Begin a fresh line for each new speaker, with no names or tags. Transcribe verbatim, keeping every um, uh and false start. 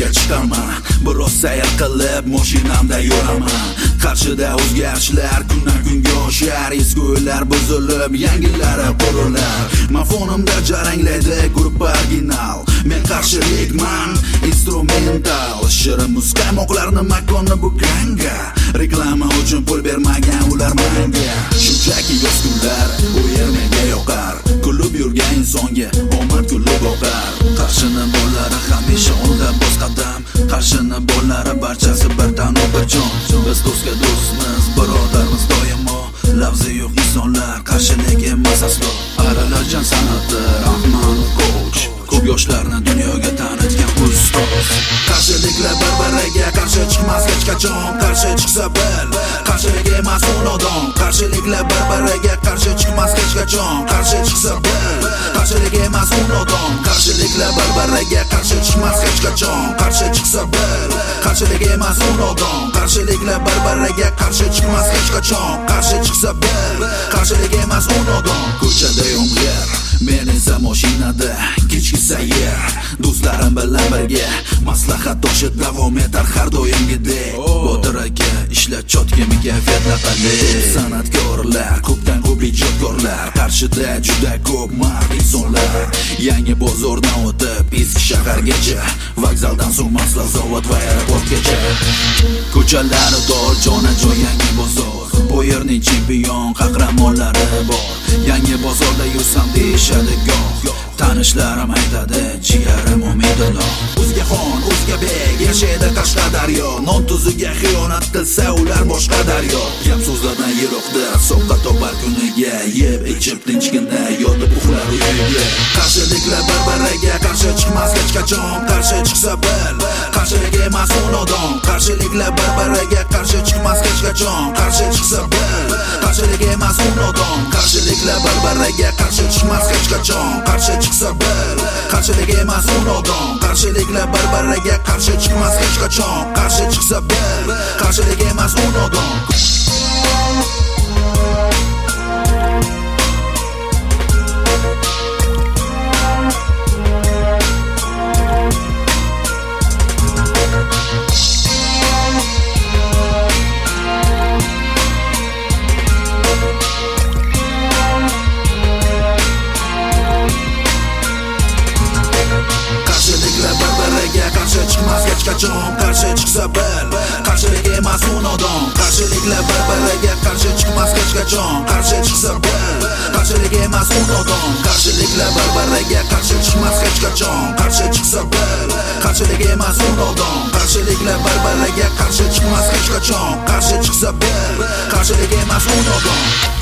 yo'lga chiqaman. Biroz sayr qilib mashinamda yuraman. Qarshida o'zgarishlar kundan kunga oshar, eski o'ylar buzilib yangilari qurilar. Mafonimda jaranglaydi grup original. Men qarshilikman instrumental. Shirin muzqaymoqlarni makonni bukanga, reklama uchun pul bermagan ular menga. Shunchaki yoz kunlar u yer menga yoqar. Kulib yurgan insonga omad kulib boqar. Qarshini bollari hamisha unda boz qadam. Qarshini bollari barchasi bir tan bir jon. Biz do'stga do'stmiz, birodarmiz doimo. Lafzi yo'q insonlar qarshilik emas aslo. Aralashgan san'ati Rahmanov coach. Ko'p yoshlarni dunyoga tanitgan ustoz. Qarshiliklar bir-biriga qarshi chiqmas hech qachon. Qarshi chiqsa bil, qarshilik emas u nodon. Qarshiliklar bir-biriga qarshi chiqmas hech qachon. Qarshi chiqsa bil, qarshilik emas u nodon. Qarshiliklar bir-biriga qarshi chiqmas hech qachon. Qarshi chiqsa bil, qarshilik emas u nodon. Qarshiliklar bir-biriga qarshi chiqmas hech qachon. Qarshi chiqsa bil, qarshilik emas u nodon. Ko'chada yomg'ir, men esa mashinada kechki sayr. Do'stlarim bilan birga maslahatdoshi davom etar har doimgidek. Botir aka ishlat chotkami kayfiyatla qalay. San'atkorlar ko'pdan ko'p ijodkorlar, qarshida juda ko'p mard insonlar. Yangi bozordan o'tib eski shahargacha, vokzaldan so'ng mahsulot zavod va aeroportgacha. Ko'chalari dor, jonajon yangi bozor. Bu yerning chempion qahramonlari bor. Yangi bozorda yursam deyishadi goh. Tanishlarim aytadi jigarim umidulloh. O'zga xon, o'zga bek yashaydi Qashqadaryo. Non tuziga xiyonat qilsa ular boshqa daryo. Gap so'zlardan yiroqda soqqa topar kuniga, yeb ichib tinchgina yotib uxlar uyiga. Qarshiliklar bir-biriga qarshi chiqmas hech qachon. Qarshi chiqsa bil, qarshilik emas u nodon. Qarshiliklar bir-biriga qarshi chiqmas hech qachon. Qarshi chiqsa bil, qarshilik emas u nodon. Qarshiliklar bir-biriga qarshi chiqmas hech qachon. Qarshi chiqsa bil, qarshilik emas u nodon. Qarshiliklar bir-biriga qarshi chiqmas hech qachon. Qarshi chiqsa bil, qarshilik emas u nodon. Qarshi chiqmas hech qachon. Qarshi chiqsa bil, qarshilik emas u nodon. Qarshiliklar bir-biriga qarshi chiqmas hech qachon. Qarshi chiqsa bil, qarshilik emas u nodon. Qarshiliklar bir-biriga qarshi chiqmas hech qachon. Qarshi chiqsa bil, qarshilik emas u nodon. Qarshiliklar bir-biriga qarshi chiqmas hech qachon. Qarshi chiqsa bil, qarshilik emas u nodon.